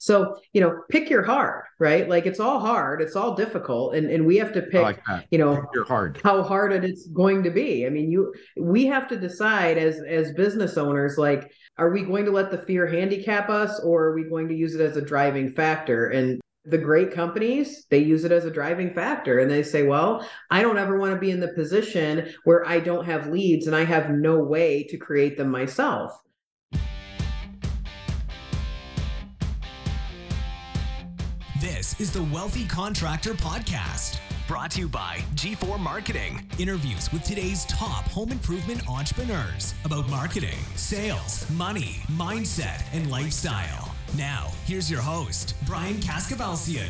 So, pick your hard, right? Like it's all hard, it's all difficult. And we have to I pick, like that. you Pick know, your hard. how hard it's going to be. I mean, we have to decide as business owners, like, are we going to let the fear handicap us, or are we going to use it as a driving factor? And the great companies, they use it as a driving factor and they say, well, I don't ever want to be in the position where I don't have leads and I have no way to create them myself. This is the Wealthy Contractor Podcast, brought to you by G4 Marketing. Interviews with today's top home improvement entrepreneurs about marketing, sales, money, mindset, and lifestyle. Now, here's your host, Brian Kaskavalciyan.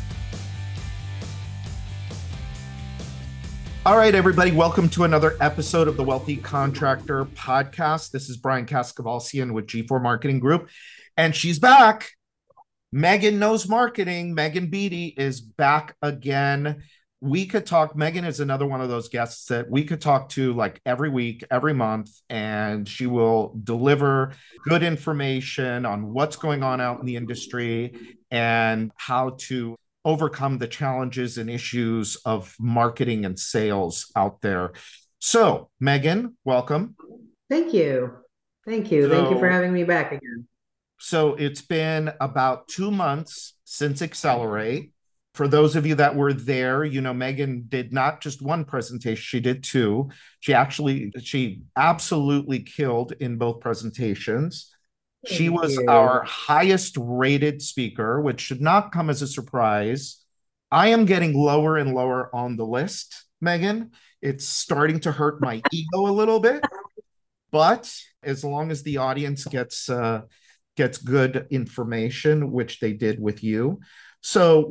All right, everybody, welcome to another episode of the Wealthy Contractor Podcast. This is Brian Kaskavalciyan with G4 Marketing Group, and she's back. Megan knows marketing. Megan Beatty is back again. We could talk. Megan is another one of those guests that we could talk to like every week, every month, and she will deliver good information on what's going on out in the industry and how to overcome the challenges and issues of marketing and sales out there. So, Megan, welcome. Thank you. Thank you. Thank you for So, having me back again. So it's been about 2 months since Accelerate. For those of you that were there, Megan did not just one presentation, she did two. She absolutely killed in both presentations. She Thank was you. our highest rated speaker, which should not come as a surprise. I am getting lower and lower on the list, Megan. It's starting to hurt my ego a little bit, but as long as the audience gets good information, which they did with you. So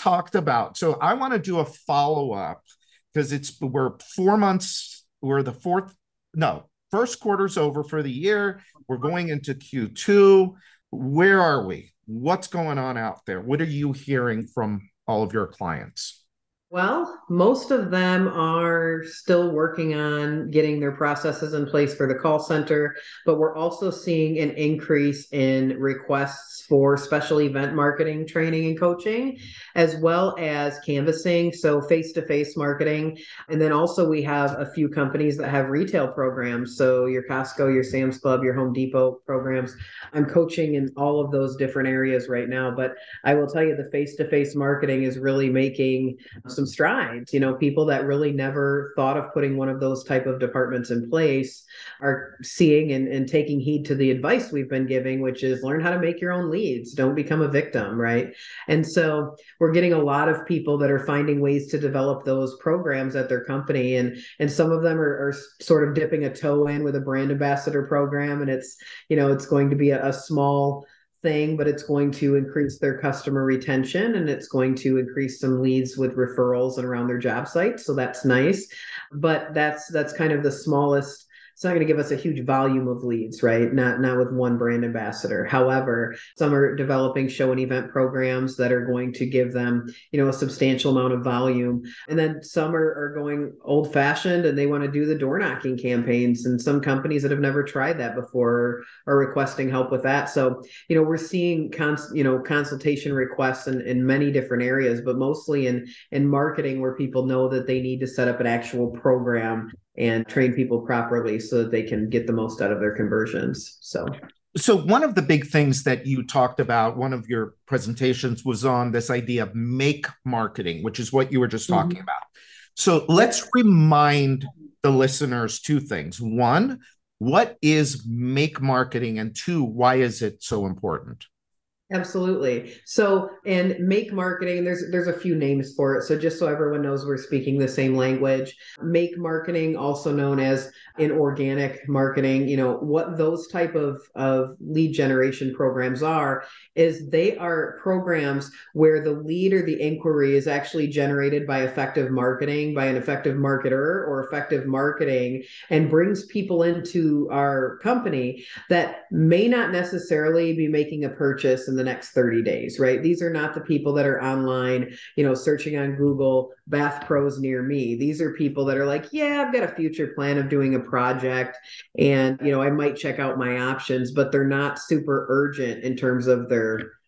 I want to do a follow-up because we're 4 months, we're the fourth, no, first quarter's over for the year. We're going into Q2. Where are we? What's going on out there? What are you hearing from all of your clients? Well, most of them are still working on getting their processes in place for the call center, but we're also seeing an increase in requests for special event marketing, training, and coaching, as well as canvassing, so face-to-face marketing. And then also we have a few companies that have retail programs, so your Costco, your Sam's Club, your Home Depot programs. I'm coaching in all of those different areas right now, but I will tell you the face-to-face marketing is really making some strides. People that really never thought of putting one of those type of departments in place are seeing and taking heed to the advice we've been giving, which is learn how to make your own leads. Don't become a victim, right? And so we're getting a lot of people that are finding ways to develop those programs at their company. And some of them are sort of dipping a toe in with a brand ambassador program. And it's going to be a small thing, but it's going to increase their customer retention and it's going to increase some leads with referrals and around their job site. So that's nice. But that's kind of the smallest. It's not going to give us a huge volume of leads, right? Not with one brand ambassador. However, some are developing show and event programs that are going to give them, a substantial amount of volume. And then some are going old fashioned and they want to do the door knocking campaigns. And some companies that have never tried that before are requesting help with that. So, we're seeing consultation requests in many different areas, but mostly in marketing where people know that they need to set up an actual program and train people properly so that they can get the most out of their conversions. So one of the big things that you talked about, one of your presentations was on this idea of make marketing, which is what you were just talking about. So let's remind the listeners two things. One, what is make marketing? And two, why is it so important? Absolutely. So, and make marketing, there's a few names for it. So just so everyone knows we're speaking the same language, make marketing, also known as inorganic marketing, what those type of lead generation programs are, is they are programs where the lead or the inquiry is actually generated by effective marketing, by an effective marketer or effective marketing, and brings people into our company that may not necessarily be making a purchase in the next 30 days, right? These are not the people that are online, searching on Google, bath pros near me. These are people that are like, yeah, I've got a future plan of doing a project and, I might check out my options, but they're not super urgent in terms of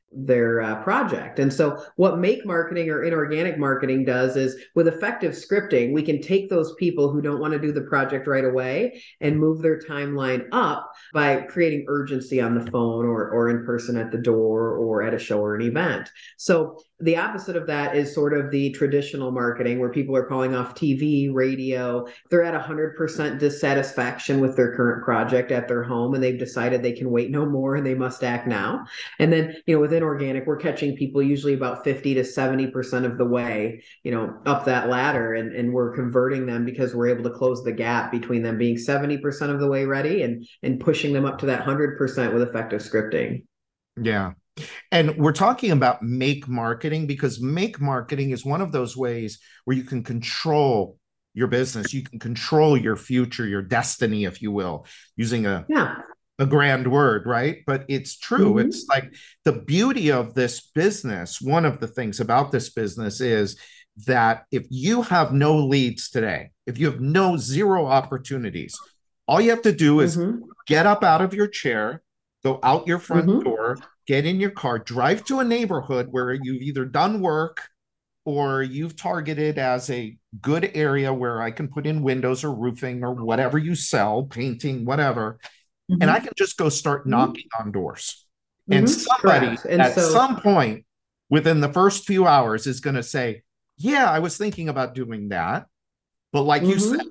project. And so what make marketing or inorganic marketing does is, with effective scripting, we can take those people who don't want to do the project right away and move their timeline up by creating urgency on the phone or in person at the door or at a show or an event. So the opposite of that is sort of the traditional marketing, where people are calling off TV, radio. They're at 100% dissatisfaction with their current project at their home, and they've decided they can wait no more and they must act now. And then, with inorganic, we're catching people usually about 50 to 70% of the way, up that ladder, and we're converting them because we're able to close the gap between them being 70% of the way ready and pushing them up to that 100% with effective scripting. Yeah. And we're talking about make marketing because make marketing is one of those ways where you can control your business. You can control your future, your destiny, if you will, using a grand word, right? But it's true. Mm-hmm. It's like the beauty of this business. One of the things about this business is that if you have no leads today, if you have zero opportunities, all you have to do is get up out of your chair, go out your front door, get in your car, drive to a neighborhood where you've either done work or you've targeted as a good area where I can put in windows or roofing or whatever you sell, painting, whatever. And I can just go start knocking on doors. And somebody some point within the first few hours is going to say, yeah, I was thinking about doing that. But like you said,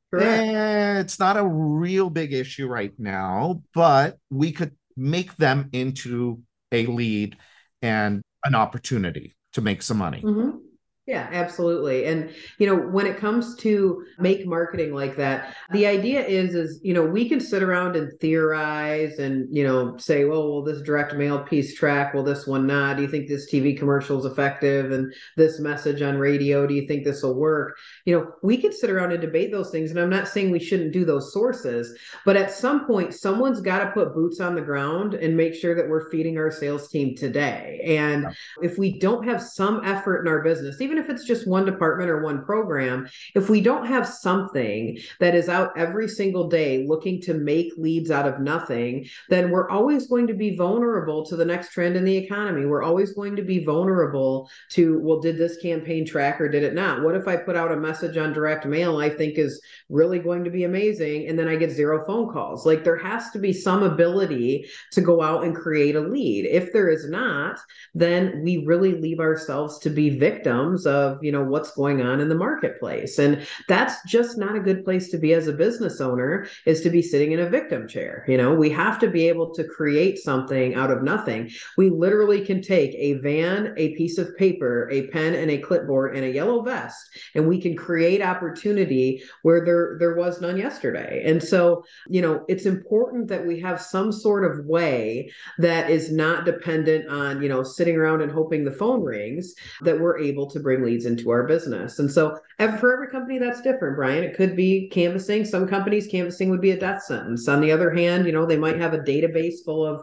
it's not a real big issue right now, but we could make them into a lead and an opportunity to make some money. Yeah, absolutely. And, when it comes to make marketing like that, the idea is, we can sit around and theorize and, say, well, will this direct mail piece track? Will this one not? Do you think this TV commercial is effective? And this message on radio, do you think this will work? We can sit around and debate those things. And I'm not saying we shouldn't do those sources, but at some point, someone's got to put boots on the ground and make sure that we're feeding our sales team today. And if we don't have some effort in our business, even if it's just one department or one program, if we don't have something that is out every single day looking to make leads out of nothing, then we're always going to be vulnerable to the next trend in the economy. We're always going to be vulnerable to, well, did this campaign track or did it not? What if I put out a message on direct mail I think is really going to be amazing and then I get 0 phone calls? Like, there has to be some ability to go out and create a lead. If there is not, then we really leave ourselves to be victims of what's going on in the marketplace. And that's just not a good place to be as a business owner, is to be sitting in a victim chair. We have to be able to create something out of nothing. We literally can take a van, a piece of paper, a pen, and a clipboard and a yellow vest, and we can create opportunity where there was none yesterday. And so, it's important that we have some sort of way that is not dependent on, sitting around and hoping the phone rings, that we're able to bring leads into our business. And so for every company, that's different, Brian. It could be canvassing. Some companies, canvassing would be a death sentence. On the other hand, they might have a database full of,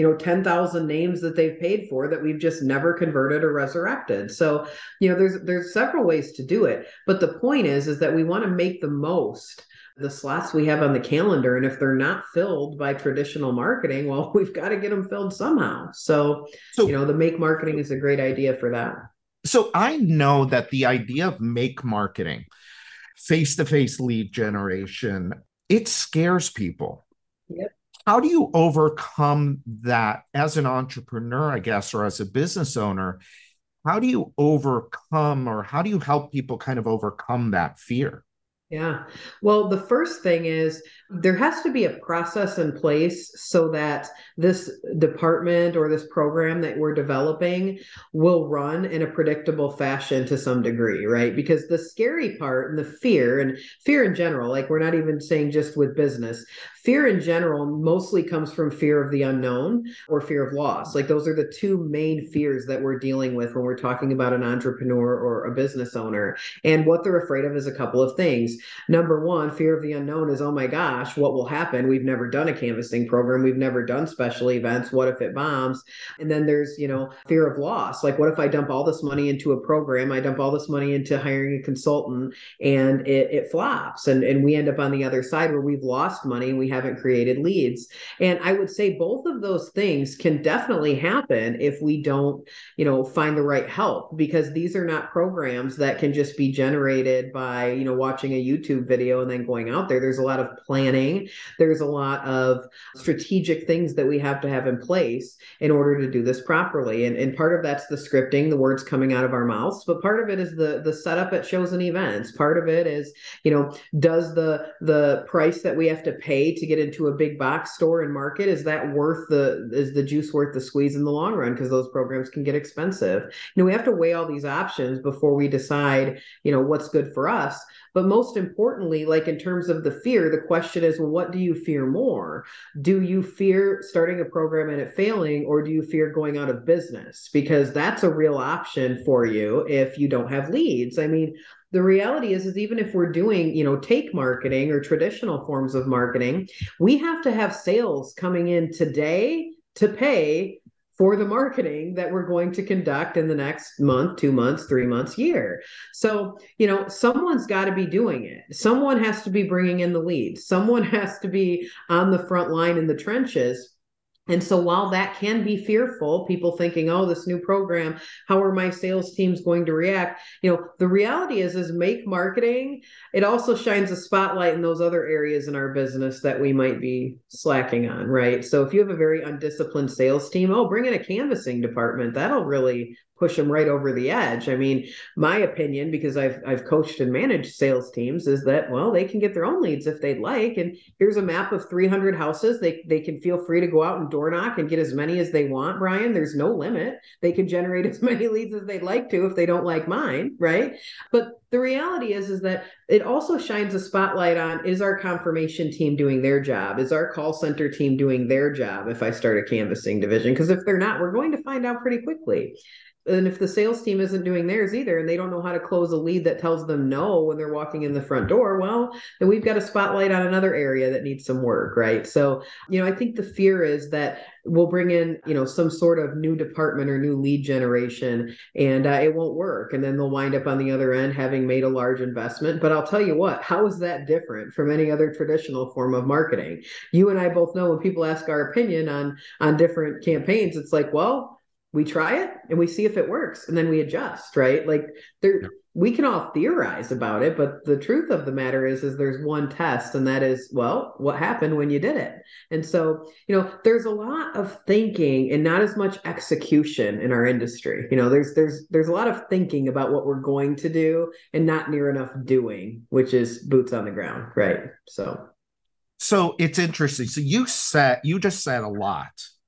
10,000 names that they've paid for that we've just never converted or resurrected. So, there's several ways to do it. But the point is that we want to make the most the slots we have on the calendar. And if they're not filled by traditional marketing, well, we've got to get them filled somehow. So the make marketing is a great idea for that. So I know that the idea of make marketing, face-to-face lead generation, it scares people. Yep. How do you overcome that as an entrepreneur, I guess, or as a business owner? How do you overcome, or how do you help people kind of overcome that fear? Yeah. Well, the first thing is there has to be a process in place so that this department or this program that we're developing will run in a predictable fashion to some degree, right? Because the scary part and fear in general, like, we're not even saying just with business, fear in general mostly comes from fear of the unknown or fear of loss. Like, those are the two main fears that we're dealing with when we're talking about an entrepreneur or a business owner. And what they're afraid of is a couple of things. Number one, fear of the unknown is, oh my gosh, what will happen? We've never done a canvassing program. We've never done special events. What if it bombs? And then there's, fear of loss. Like, what if I dump all this money into a program? I dump all this money into hiring a consultant and it flops. And we end up on the other side where we've lost money and we haven't created leads. And I would say both of those things can definitely happen if we don't, find the right help, because these are not programs that can just be generated by, watching a YouTube video and then going out there. There's a lot of planning. There's a lot of strategic things that we have to have in place in order to do this properly. And part of that's the scripting, the words coming out of our mouths, but part of it is the setup at shows and events. Part of it is, does the price that we have to pay to get into a big box store and market, is the juice worth the squeeze in the long run? Because those programs can get expensive. We have to weigh all these options before we decide, what's good for us. But most importantly, like in terms of the fear, the question is, well, what do you fear more? Do you fear starting a program and it failing, or do you fear going out of business? Because that's a real option for you if you don't have leads. I mean, the reality is even if we're doing, take marketing or traditional forms of marketing, we have to have sales coming in today to pay for the marketing that we're going to conduct in the next month, 2 months, 3 months, year. So, someone's got to be doing it. Someone has to be bringing in the leads. Someone has to be on the front line in the trenches. And so while that can be fearful, people thinking, oh, this new program, how are my sales teams going to react? The reality is make marketing, it also shines a spotlight in those other areas in our business that we might be slacking on, right? So if you have a very undisciplined sales team, bring in a canvassing department. That'll really push them right over the edge. I mean, my opinion, because I've coached and managed sales teams, is that, well, they can get their own leads if they'd like. And here's a map of 300 houses. They can feel free to go out and door knock and get as many as they want, Brian. There's no limit. They can generate as many leads as they'd like to if they don't like mine, right? But the reality is that it also shines a spotlight on, is our confirmation team doing their job? Is our call center team doing their job if I start a canvassing division? Because if they're not, we're going to find out pretty quickly. And if the sales team isn't doing theirs either, and they don't know how to close a lead that tells them no when they're walking in the front door, well, then we've got a spotlight on another area that needs some work, right? So, I think the fear is that we'll bring in, some sort of new department or new lead generation, and it won't work. And then they'll wind up on the other end having made a large investment. But I'll tell you what, how is that different from any other traditional form of marketing? You and I both know when people ask our opinion on different campaigns, it's like, well, we try it and we see if it works, and then we adjust, right? Like we can all theorize about it, but the truth of the matter is there's one test, and that is, well, what happened when you did it? And so, there's a lot of thinking and not as much execution in our industry. There's a lot of thinking about what we're going to do and not near enough doing, which is boots on the ground, right? So it's interesting. So you just said a lot.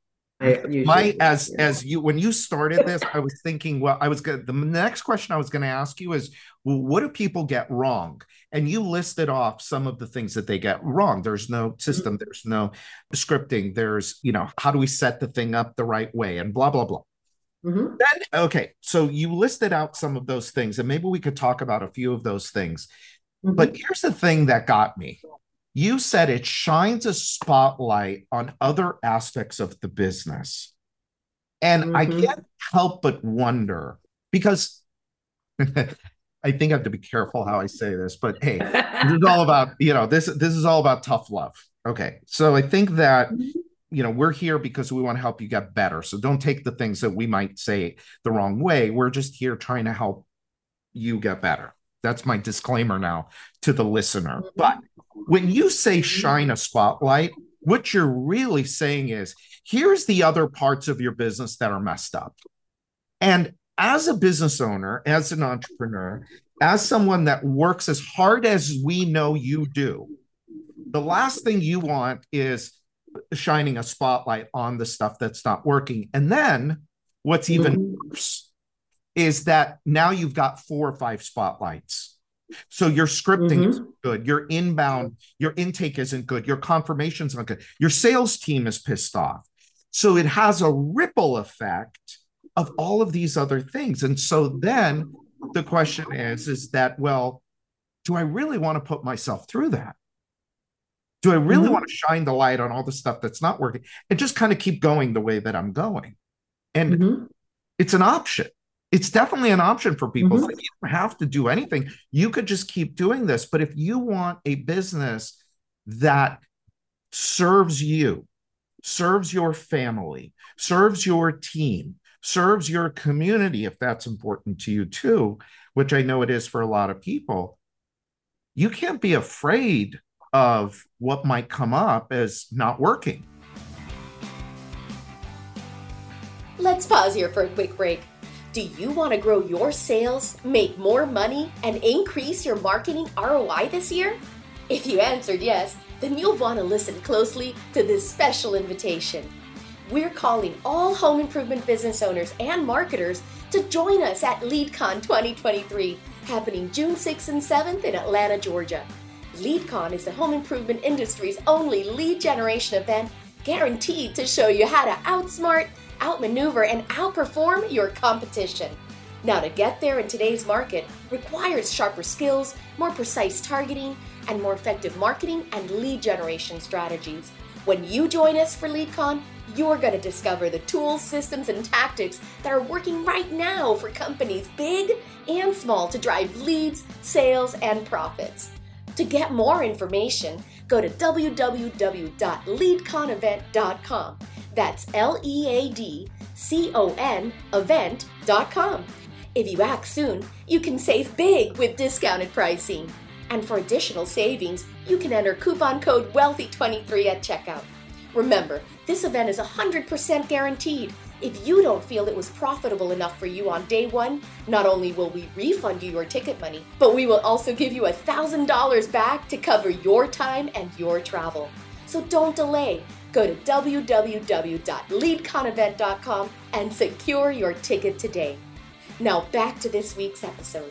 When you started this, I was thinking, the next question I was going to ask you is, well, what do people get wrong? And you listed off some of the things that they get wrong. There's no system, there's no scripting, there's, how do we set the thing up the right way, and blah, blah, blah. Mm-hmm. Then, okay, so you listed out some of those things, and maybe we could talk about a few of those things. Mm-hmm. But here's the thing that got me. You said it shines a spotlight on other aspects of the business. And I can't help but wonder, because I think I have to be careful how I say this, but hey, this is all about, this is all about tough love. Okay. So I think that, we're here because we want to help you get better. So don't take the things that we might say the wrong way. We're just here trying to help you get better. That's my disclaimer now to the listener. But when you say shine a spotlight, what you're really saying is, here's the other parts of your business that are messed up. And as a business owner, as an entrepreneur, as someone that works as hard as we know you do, the last thing you want is shining a spotlight on the stuff that's not working. And then what's even worse is that now you've got 4 or 5 spotlights. So your scripting isn't good, your inbound, your intake isn't good, your confirmation's not good, your sales team is pissed off. So it has a ripple effect of all of these other things. And so then the question is that, well, do I really want to put myself through that? Do I really want to shine the light on all the stuff that's not working and just kind of keep going the way that I'm going? And it's an option. It's definitely an option for people. So you don't have to do anything. You could just keep doing this. But if you want a business that serves you, serves your family, serves your team, serves your community, if that's important to you too, which I know it is for a lot of people, you can't be afraid of what might come up as not working. Let's pause here for a quick break. Do you want to grow your sales, make more money, and increase your marketing ROI this year? If you answered yes, then you'll want to listen closely to this special invitation. We're calling all home improvement business owners and marketers to join us at LeadCon 2023, happening June 6th and 7th in Atlanta, Georgia. LeadCon is the home improvement industry's only lead generation event guaranteed to show you how to outsmart, outmaneuver, and outperform your competition. Now, to get there in today's market requires sharper skills, more precise targeting, and more effective marketing and lead generation strategies. When you join us for LeadCon, you're going to discover the tools, systems, and tactics that are working right now for companies big and small to drive leads, sales, and profits. To get more information, go to www.leadconevent.com. That's LEADCON event.com. If you act soon, you can save big with discounted pricing. And for additional savings, you can enter coupon code WEALTHY23 at checkout. Remember, this event is 100% guaranteed. If you don't feel it was profitable enough for you on day one, not only will we refund you your ticket money, but we will also give you $1,000 back to cover your time and your travel. So don't delay. Go to www.leadconevent.com and secure your ticket today. Now back to this week's episode.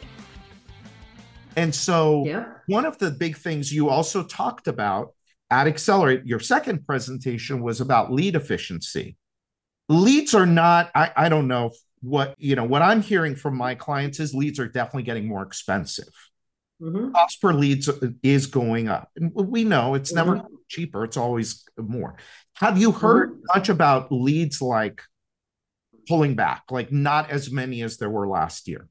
And so one of the big things you also talked about at Accelerate, your second presentation was about lead efficiency. Leads are not, I don't know what I'm hearing from my clients is leads are definitely getting more expensive. Cost per leads is going up. And we know it's never cheaper. It's always more. Have you heard much about leads like pulling back, like not as many as there were last year?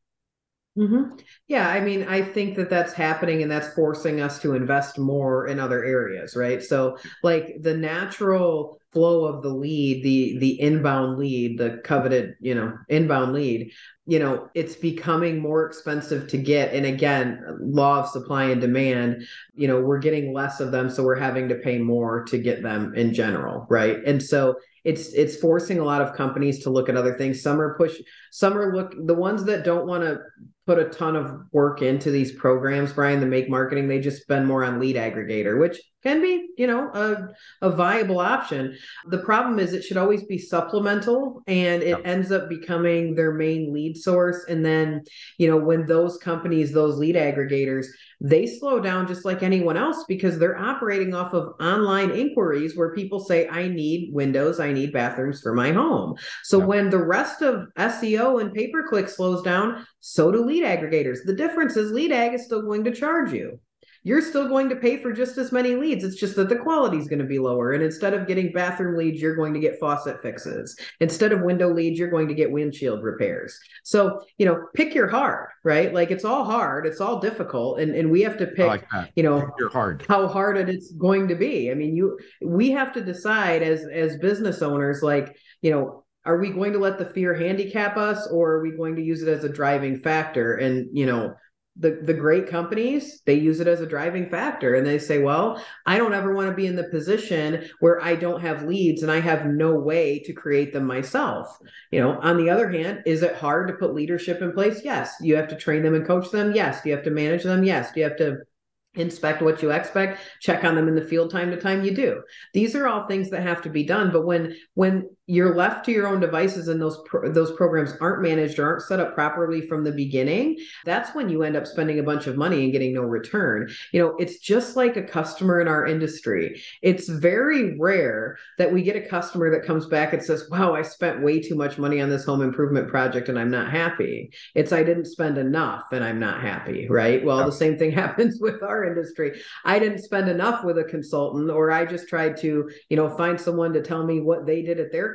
Yeah, I mean, I think that that's happening and that's forcing us to invest more in other areas, right? So like the natural flow of the lead, the inbound lead, the coveted, inbound lead, it's becoming more expensive to get. And again, law of supply and demand, we're getting less of them. So we're having to pay more to get them in general, right? And so it's forcing a lot of companies to look at other things. The ones that don't want to put a ton of work into these programs, Brian, the make marketing, they just spend more on lead aggregator, which can be, a viable option. The problem is it should always be supplemental and it ends up becoming their main lead source. And then, when those companies, those lead aggregators, they slow down just like anyone else because they're operating off of online inquiries where people say, I need windows, I need bathrooms for my home. So when the rest of SEO and pay-per-click slows down, so do lead aggregators. The difference is lead ag is still going to charge you. You're still going to pay for just as many leads. It's just that the quality is going to be lower. And instead of getting bathroom leads, you're going to get faucet fixes. Instead of window leads, you're going to get windshield repairs. So, pick your hard, right? Like it's all hard. It's all difficult. And we have to pick, how hard it's going to be. I mean, we have to decide as business owners, like, are we going to let the fear handicap us or are we going to use it as a driving factor? And, the great companies, they use it as a driving factor and they say, well, I don't ever want to be in the position where I don't have leads and I have no way to create them myself. On the other hand, is it hard to put leadership in place? Yes. You have to train them and coach them. Yes. You have to manage them. Yes. You have to inspect what you expect, check on them in the field time to time. You do. These are all things that have to be done. But when you're left to your own devices and those programs aren't managed or aren't set up properly from the beginning, that's when you end up spending a bunch of money and getting no return. It's just like a customer in our industry. It's very rare that we get a customer that comes back and says, wow, I spent way too much money on this home improvement project and I'm not happy. It's I didn't spend enough and I'm not happy, right? Well, the same thing happens with our industry. I didn't spend enough with a consultant, or I just tried to, find someone to tell me what they did at their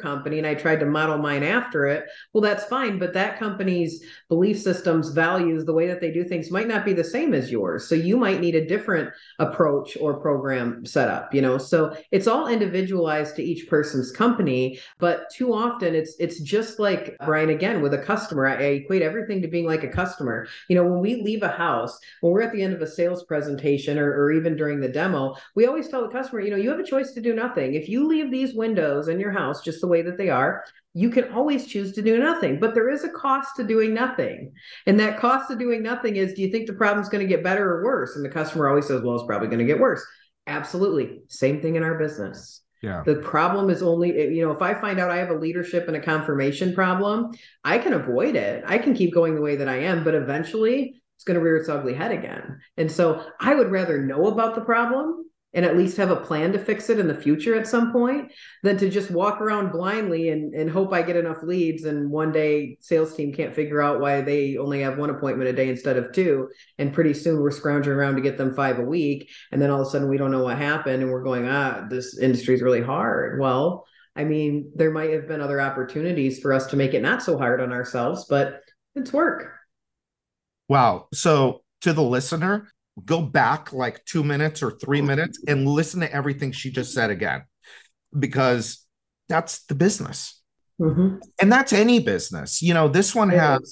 company and I tried to model mine after it, well, that's fine. But that company's belief systems, values, the way that they do things might not be the same as yours. So you might need a different approach or program set up, So it's all individualized to each person's company. But too often it's just like, Brian, again, with a customer, I equate everything to being like a customer. When we leave a house, when we're at the end of a sales presentation or even during the demo, we always tell the customer, you have a choice to do nothing. If you leave these windows in your house just the way that they are, you can always choose to do nothing, but there is a cost to doing nothing. And that cost of doing nothing is, do you think the problem's going to get better or worse? And the customer always says, well, it's probably going to get worse. Absolutely. Same thing in our business. Yeah. The problem is only, if I find out I have a leadership and a confirmation problem, I can avoid it. I can keep going the way that I am, but eventually it's going to rear its ugly head again. And so I would rather know about the problem and at least have a plan to fix it in the future at some point than to just walk around blindly and hope I get enough leads. And one day sales team can't figure out why they only have one appointment a day instead of two. And pretty soon we're scrounging around to get them 5 a week. And then all of a sudden we don't know what happened. And we're going, this industry is really hard. Well, I mean, there might have been other opportunities for us to make it not so hard on ourselves, but it's work. Wow. So to the listener, go back like 2 minutes or 3 minutes and listen to everything she just said again, because that's the business. Mm-hmm. And that's any business. This one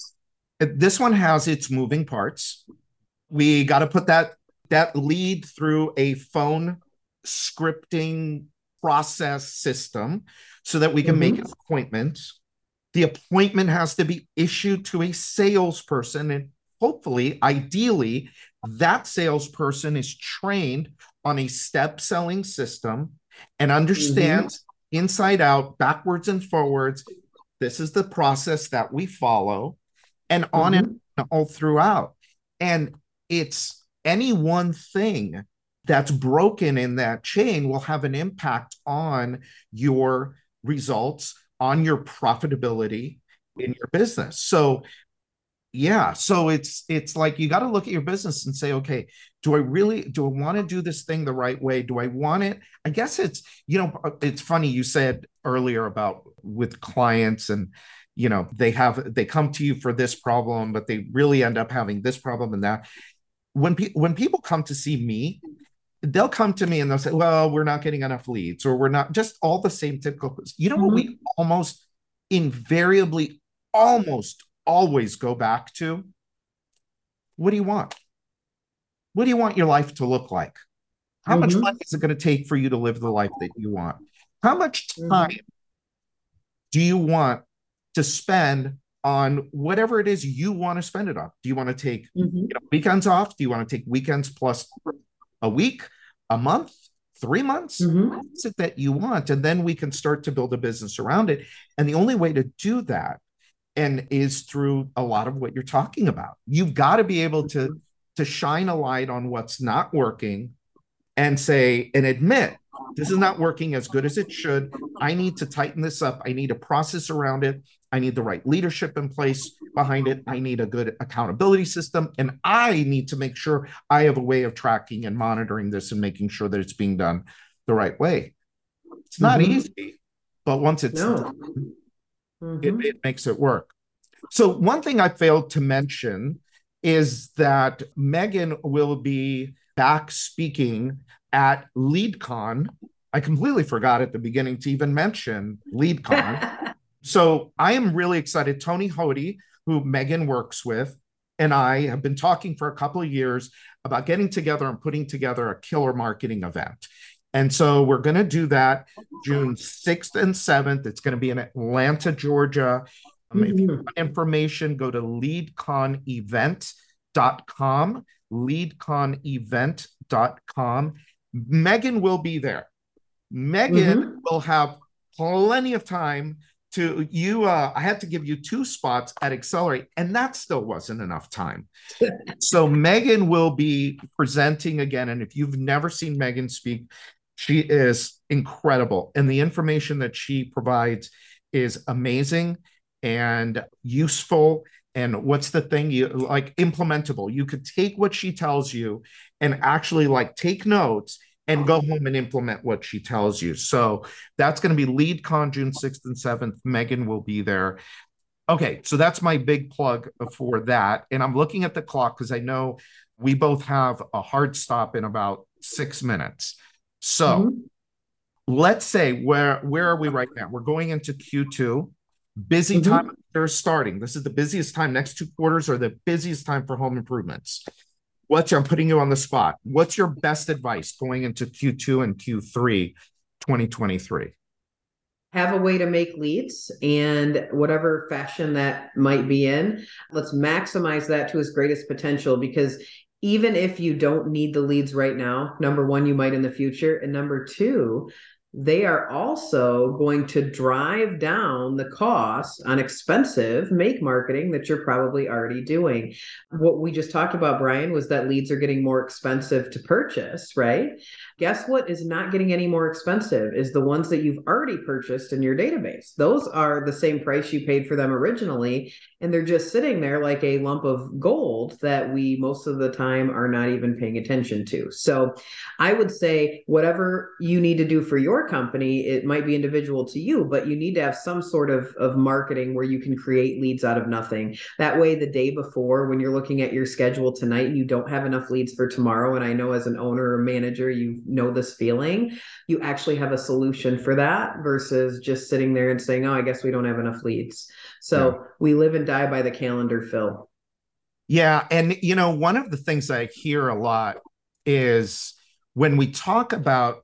has its moving parts. We got to put that lead through a phone scripting process system so that we can make an appointment. The appointment has to be issued to a salesperson, and hopefully, ideally, that salesperson is trained on a step selling system and understands inside out, backwards and forwards. This is the process that we follow, and on and all throughout. And it's any one thing that's broken in that chain will have an impact on your results, on your profitability in your business. So yeah. So it's like, you got to look at your business and say, okay, do I want to do this thing the right way? Do I want it? I guess it's funny. You said earlier about with clients and, they come to you for this problem, but they really end up having this problem and that. When people come to see me, they'll come to me and they'll say, well, we're not getting enough leads, or we're not, just all the same typical, what we almost invariably always go back to? What do you want? What do you want your life to look like? How much money is it going to take for you to live the life that you want? How much time do you want to spend on whatever it is you want to spend it on? Do you want to take weekends off? Do you want to take weekends plus a week, a month, 3 months? What is it that you want? And then we can start to build a business around it. And the only way to do that is through a lot of what you're talking about. You've got to be able to shine a light on what's not working and say, and admit, this is not working as good as it should. I need to tighten this up. I need a process around it. I need the right leadership in place behind it. I need a good accountability system. And I need to make sure I have a way of tracking and monitoring this and making sure that it's being done the right way. It's not easy, but once it's done, it makes it work. So one thing I failed to mention is that Megan will be back speaking at LeadCon. I completely forgot at the beginning to even mention LeadCon. So I am really excited. Tony Hody, who Megan works with, and I have been talking for a couple of years about getting together and putting together a killer marketing event. And so we're going to do that June 6th and 7th. It's going to be in Atlanta, Georgia. If you want information, go to leadconevent.com, leadconevent.com. Megan will be there. Megan will have plenty of time to I had to give you 2 spots at Accelerate, and that still wasn't enough time. So Megan will be presenting again. And if you've never seen Megan speak, she is incredible. And the information that she provides is amazing and useful. And what's the thing you like, implementable. You could take what she tells you and actually like take notes and go home and implement what she tells you. So that's going to be LeadCon June 6th and 7th. Megan will be there. Okay, so that's my big plug for that. And I'm looking at the clock because I know we both have a hard stop in about 6 minutes. So let's say where are we right now? We're going into Q2. Busy time they're starting. This is the busiest time. Next 2 quarters are the busiest time for home improvements. I'm putting you on the spot. What's your best advice going into Q2 and Q3 2023? Have a way to make leads, and whatever fashion that might be in, let's maximize that to its greatest potential, because even if you don't need the leads right now, number one, you might in the future. And number two, they are also going to drive down the cost on expensive make marketing that you're probably already doing. What we just talked about, Brian, was that leads are getting more expensive to purchase, right? Guess what is not getting any more expensive is the ones that you've already purchased in your database. Those are the same price you paid for them originally, and they're just sitting there like a lump of gold that we most of the time are not even paying attention to. So I would say whatever you need to do for your company, it might be individual to you, but you need to have some sort of marketing where you can create leads out of nothing. That way, the day before, when you're looking at your schedule tonight and you don't have enough leads for tomorrow, and I know as an owner or manager, you know this feeling, you actually have a solution for that versus just sitting there and saying, oh, I guess we don't have enough leads. So we live and die by the calendar, Phil. Yeah. And, one of the things I hear a lot is when we talk about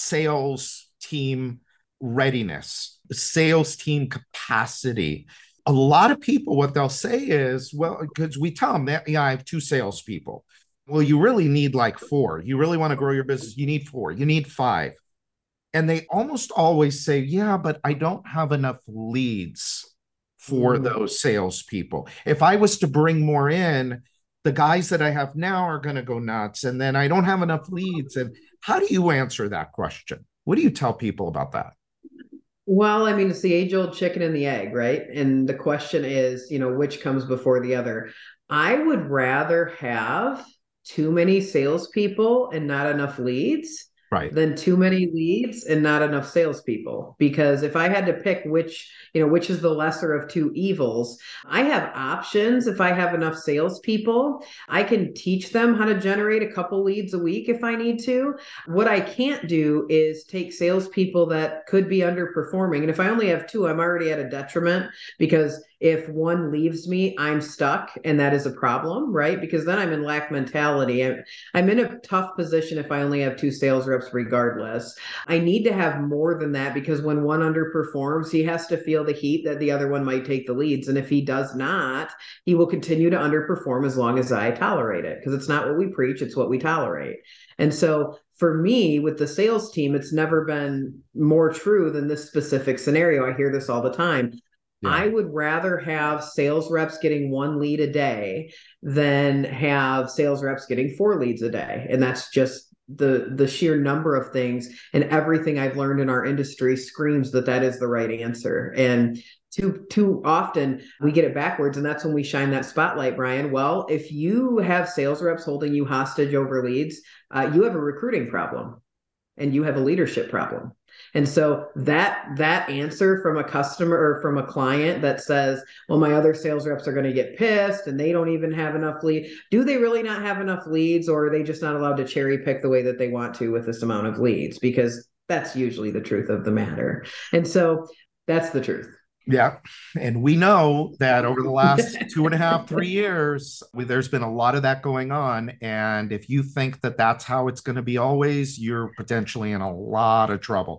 sales team readiness, sales team capacity, a lot of people, what they'll say is, well, because we tell them that, I have 2 salespeople. Well, you really need like 4. You really want to grow your business. You need 4. You need 5. And they almost always say, yeah, but I don't have enough leads for those salespeople. If I was to bring more in, the guys that I have now are going to go nuts. And then I don't have enough leads. And how do you answer that question? What do you tell people about that? Well, I mean, it's the age-old chicken and the egg, right? And the question is, which comes before the other? I would rather have too many salespeople and not enough leads than too many leads and not enough salespeople. Because if I had to pick which is the lesser of 2 evils, I have options. If I have enough salespeople, I can teach them how to generate a couple leads a week if I need to. What I can't do is take salespeople that could be underperforming. And if I only have 2, I'm already at a detriment, because if one leaves me, I'm stuck, and that is a problem, right? Because then I'm in lack mentality. I'm in a tough position if I only have 2 sales reps regardless. I need to have more than that, because when one underperforms, he has to feel the heat that the other one might take the leads. And if he does not, he will continue to underperform as long as I tolerate it, because it's not what we preach, it's what we tolerate. And so for me, with the sales team, it's never been more true than this specific scenario. I hear this all the time. Yeah. I would rather have sales reps getting 1 lead a day than have sales reps getting 4 leads a day. And that's just the sheer number of things, and everything I've learned in our industry screams that is the right answer. And too often we get it backwards, and that's when we shine that spotlight, Brian. Well, if you have sales reps holding you hostage over leads, you have a recruiting problem and you have a leadership problem. And so that answer from a customer or from a client that says, well, my other sales reps are going to get pissed and they don't even have enough leads. Do they really not have enough leads, or are they just not allowed to cherry pick the way that they want to with this amount of leads? Because that's usually the truth of the matter. And so that's the truth. Yeah. And we know that over the last 2.5, 3 years, there's been a lot of that going on. And if you think that that's how it's going to be always, you're potentially in a lot of trouble.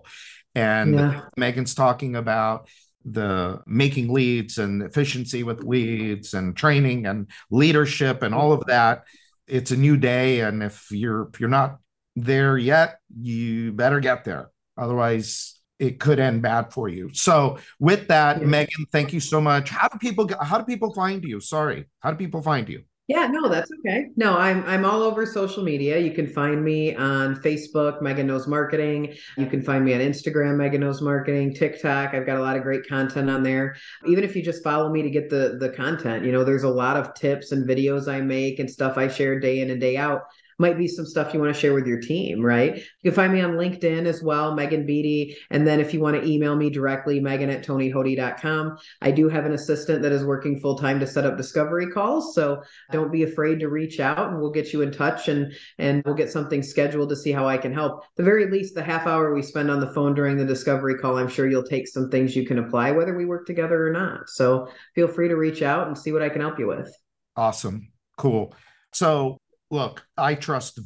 And Megan's talking about the making leads and efficiency with leads and training and leadership and all of that. It's a new day. And if you're not there yet, you better get there. Otherwise, it could end bad for you. So with that, Megan, thank you so much. How do people find you? Sorry. How do people find you? Yeah, no, that's okay. No, I'm all over social media. You can find me on Facebook, Megan Knows Marketing. You can find me on Instagram, Megan Knows Marketing, TikTok. I've got a lot of great content on there. Even if you just follow me to get the content, there's a lot of tips and videos I make and stuff I share day in and day out. might be some stuff you want to share with your team, right? You can find me on LinkedIn as well, Megan Beatty. And then if you want to email me directly, megan@tonyhody.com. I do have an assistant that is working full time to set up discovery calls. So don't be afraid to reach out, and we'll get you in touch, and we'll get something scheduled to see how I can help. At the very least, the half hour we spend on the phone during the discovery call, I'm sure you'll take some things you can apply, whether we work together or not. So feel free to reach out and see what I can help you with. Awesome. Cool. So look, I trust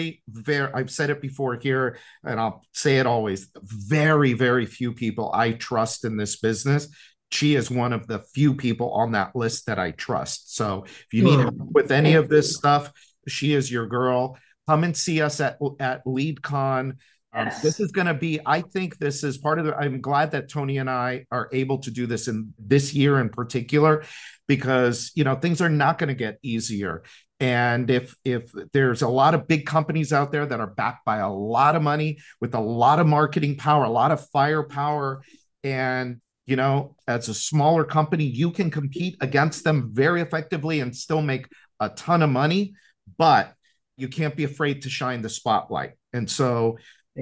I've said it before here, and I'll say it always, very, very few people I trust in this business. She is one of the few people on that list that I trust. So if you need help with any of this stuff, she is your girl. Come and see us at LeadCon. Yes. This is going to be, I think this is part of the, I'm glad that Tony and I are able to do this in this year in particular, because, things are not going to get easier. And if there's a lot of big companies out there that are backed by a lot of money with a lot of marketing power, a lot of firepower, and as a smaller company, you can compete against them very effectively and still make a ton of money, but you can't be afraid to shine the spotlight. And so,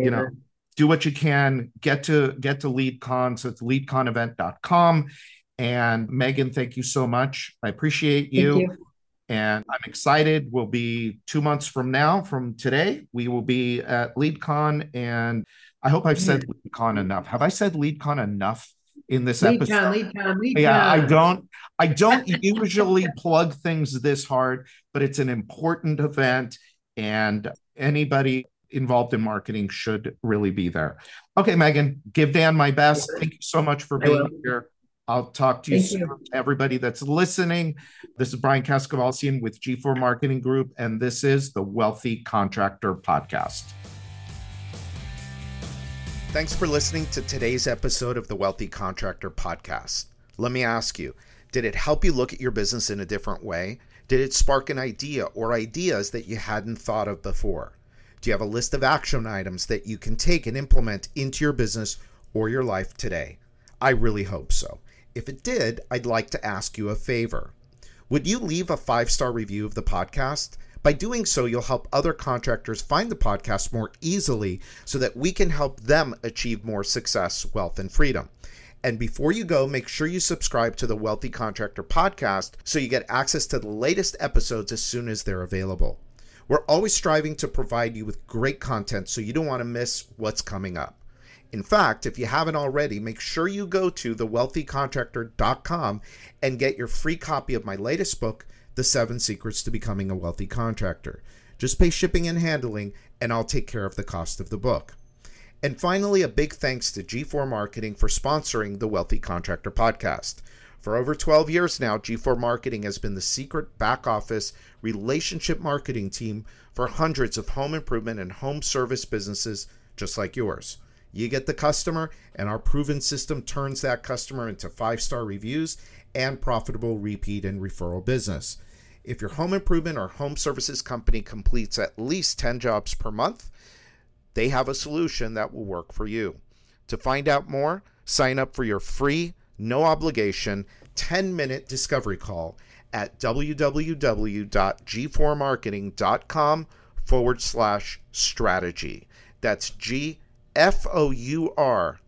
do what you can, get to LeadCon. So it's leadconevent.com. And Megan, thank you so much. I appreciate you. Thank you. And I'm excited. We'll be 2 months from today, we will be at LeadCon. And I hope I've said LeadCon enough. Have I said LeadCon enough in this episode? LeadCon. Yeah, I don't usually plug things this hard, but it's an important event, and anybody involved in marketing should really be there. Okay, Megan, give Dan my best. Thank you so much for being here. I'll talk to you soon. Everybody that's listening. This is Brian Kaskavalciyan with G4 Marketing Group, and this is the Wealthy Contractor Podcast. Thanks for listening to today's episode of the Wealthy Contractor Podcast. Let me ask you, did it help you look at your business in a different way? Did it spark an idea or ideas that you hadn't thought of before? Do you have a list of action items that you can take and implement into your business or your life today? I really hope so. If it did, I'd like to ask you a favor. Would you leave a 5-star review of the podcast? By doing so, you'll help other contractors find the podcast more easily so that we can help them achieve more success, wealth, and freedom. And before you go, make sure you subscribe to the Wealthy Contractor Podcast so you get access to the latest episodes as soon as they're available. We're always striving to provide you with great content, so you don't want to miss what's coming up. In fact, if you haven't already, make sure you go to thewealthycontractor.com and get your free copy of my latest book, The 7 Secrets to Becoming a Wealthy Contractor. Just pay shipping and handling, and I'll take care of the cost of the book. And finally, a big thanks to G4 Marketing for sponsoring the Wealthy Contractor Podcast. For over 12 years now, G4 Marketing has been the secret back office relationship marketing team for hundreds of home improvement and home service businesses just like yours. You get the customer, and our proven system turns that customer into 5-star reviews and profitable repeat and referral business. If your home improvement or home services company completes at least 10 jobs per month, they have a solution that will work for you. To find out more, sign up for your free, no obligation, 10-minute discovery call at www.g4marketing.com/strategy. That's GFOUR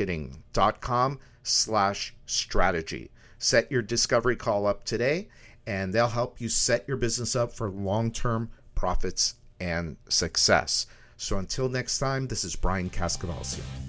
marketing.com/strategy. Set your discovery call up today, and they'll help you set your business up for long-term profits and success. So until next time, this is Brian Kaskavalciyan.